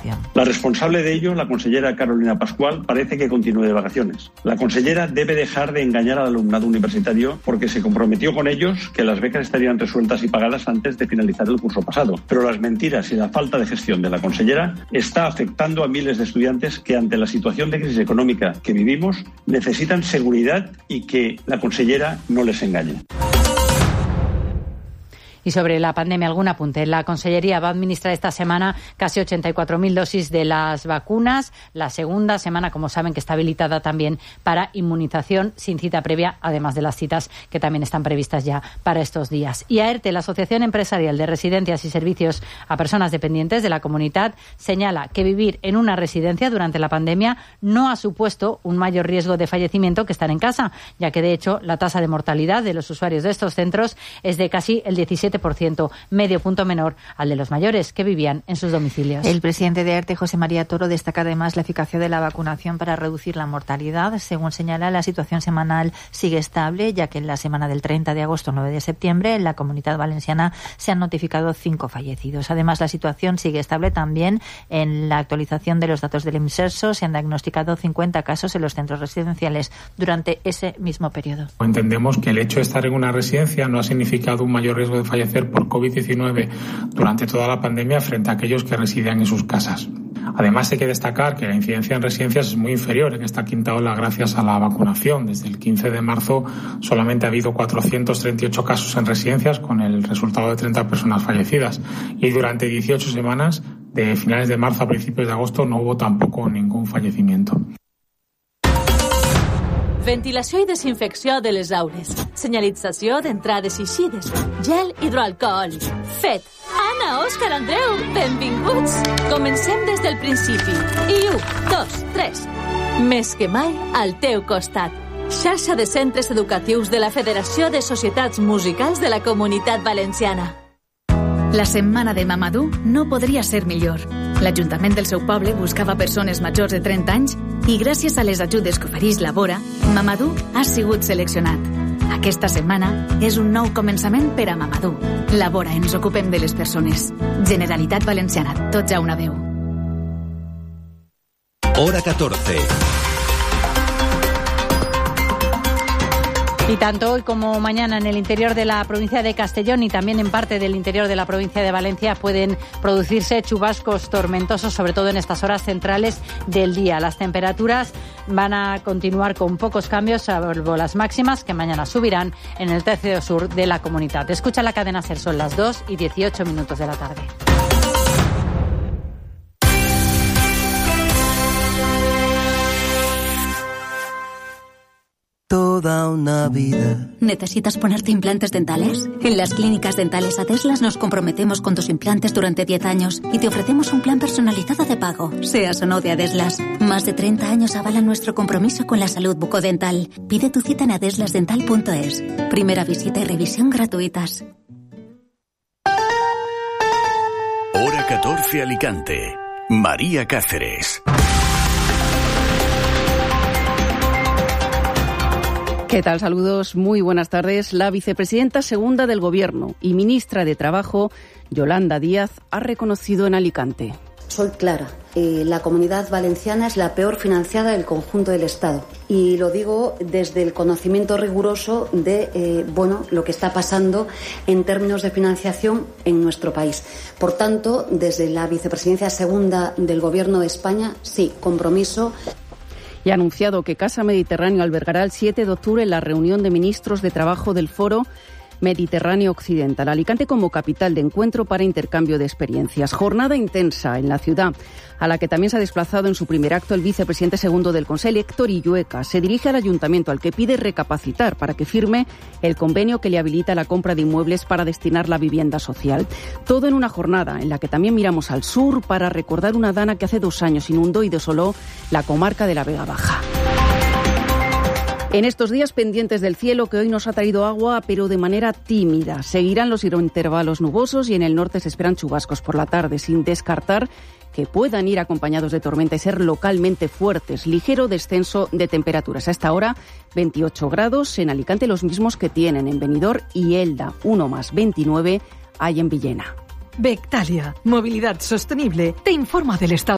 vacunación. La responsable de ello, la consellera Carolina Pascual, parece que continúe de vacaciones. La consellera debe dejar de engañar al alumnado universitario porque se comprometió con ellos que las becas estarían resueltas y pagadas antes de finalizar el curso pasado. Pero las mentiras y la falta de gestión de la consellera está afectando a miles de estudiantes que ante la situación de crisis económica que vivimos necesitan seguridad y que la consellera no les engañe. Y sobre la pandemia, algún apunte. La Consellería va a administrar esta semana casi 84.000 dosis de las vacunas. La segunda semana, como saben, que está habilitada también para inmunización sin cita previa, además de las citas que también están previstas ya para estos días. Y AERTE, la Asociación Empresarial de Residencias y Servicios a Personas Dependientes de la Comunitat, señala que vivir en una residencia durante la pandemia no ha supuesto un mayor riesgo de fallecimiento que estar en casa, ya que, de hecho, la tasa de mortalidad de los usuarios de estos centros es de casi el 17%, medio punto menor al de los mayores que vivían en sus domicilios. El presidente de AERTE, José María Toro, destaca además la eficacia de la vacunación para reducir la mortalidad. Según señala, la situación semanal sigue estable, ya que en la semana del 30 de agosto al 9 de septiembre en la Comunidad Valenciana se han notificado 5 fallecidos. Además, la situación sigue estable también en la actualización de los datos del IMSERSO. Se han diagnosticado 50 casos en los centros residenciales durante ese mismo periodo. Entendemos que el hecho de estar en una residencia no ha significado un mayor riesgo de fallecer por COVID-19 durante toda la pandemia frente a aquellos que residían en sus casas. Además, hay que destacar que la incidencia en residencias es muy inferior en esta quinta ola gracias a la vacunación. Desde el 15 de marzo solamente ha habido 438 casos en residencias con el resultado de 30 personas fallecidas. Y durante 18 semanas, de finales de marzo a principios de agosto, no hubo tampoco ningún fallecimiento. Ventilació i desinfecció de les aules. Senyalització d'entrades i eixides. Gel hidroalcohòlic. Fet. Anna, Òscar, Andreu, benvinguts. Comencem des del principi. I 1, 2, 3. Més que mai, al teu costat. Xarxa de centres educatius de la Federació de Societats Musicals de la Comunitat Valenciana. La setmana de Mamadou no podria ser millor. L'Ajuntament del seu poble buscava persones majors de 30 anys i gràcies a les ajudes que ofereix la Vora, Mamadou ha sigut seleccionat. Aquesta setmana és un nou començament per a Mamadou. La Vora, ens ocupem de les persones. Generalitat Valenciana, tots a una veu. Hora 14. Y tanto hoy como mañana en el interior de la provincia de Castellón y también en parte del interior de la provincia de Valencia pueden producirse chubascos tormentosos, sobre todo en estas horas centrales del día. Las temperaturas van a continuar con pocos cambios, salvo las máximas que mañana subirán en el tercio sur de la comunidad. Escucha la cadena SER, son las 2:18 de la tarde. Toda una vida. ¿Necesitas ponerte implantes dentales? En las clínicas dentales Adeslas nos comprometemos con tus implantes durante 10 años y te ofrecemos un plan personalizado de pago, seas o no de Adeslas. Más de 30 años avalan nuestro compromiso con la salud bucodental. Pide tu cita en adeslasdental.es. Primera visita y revisión gratuitas. Hora 14 Alicante. María Cáceres. ¿Qué tal? Saludos, muy buenas tardes. La vicepresidenta segunda del Gobierno y ministra de Trabajo, Yolanda Díaz, ha reconocido en Alicante. Soy clara, la Comunidad Valenciana es la peor financiada del conjunto del Estado. Y lo digo desde el conocimiento riguroso de lo que está pasando en términos de financiación en nuestro país. Por tanto, desde la vicepresidencia segunda del Gobierno de España, sí, compromiso. Y ha anunciado que Casa Mediterráneo albergará el 7 de octubre la reunión de ministros de Trabajo del Foro Mediterráneo Occidental. Alicante como capital de encuentro para intercambio de experiencias. Jornada intensa en la ciudad, a la que también se ha desplazado en su primer acto el vicepresidente segundo del Consell, Héctor Illueca. Se dirige al ayuntamiento, al que pide recapacitar para que firme el convenio que le habilita la compra de inmuebles para destinar la vivienda social. Todo en una jornada en la que también miramos al sur para recordar una dana que hace 2 años inundó y desoló la comarca de la Vega Baja. En estos días pendientes del cielo, que hoy nos ha traído agua, pero de manera tímida. Seguirán los intervalos nubosos y en el norte se esperan chubascos por la tarde, sin descartar que puedan ir acompañados de tormenta y ser localmente fuertes. Ligero descenso de temperaturas. A esta hora, 28 grados en Alicante, los mismos que tienen en Benidorm y Elda. 1 más 29 hay en Villena. Bectalia, movilidad sostenible, te informa del estado.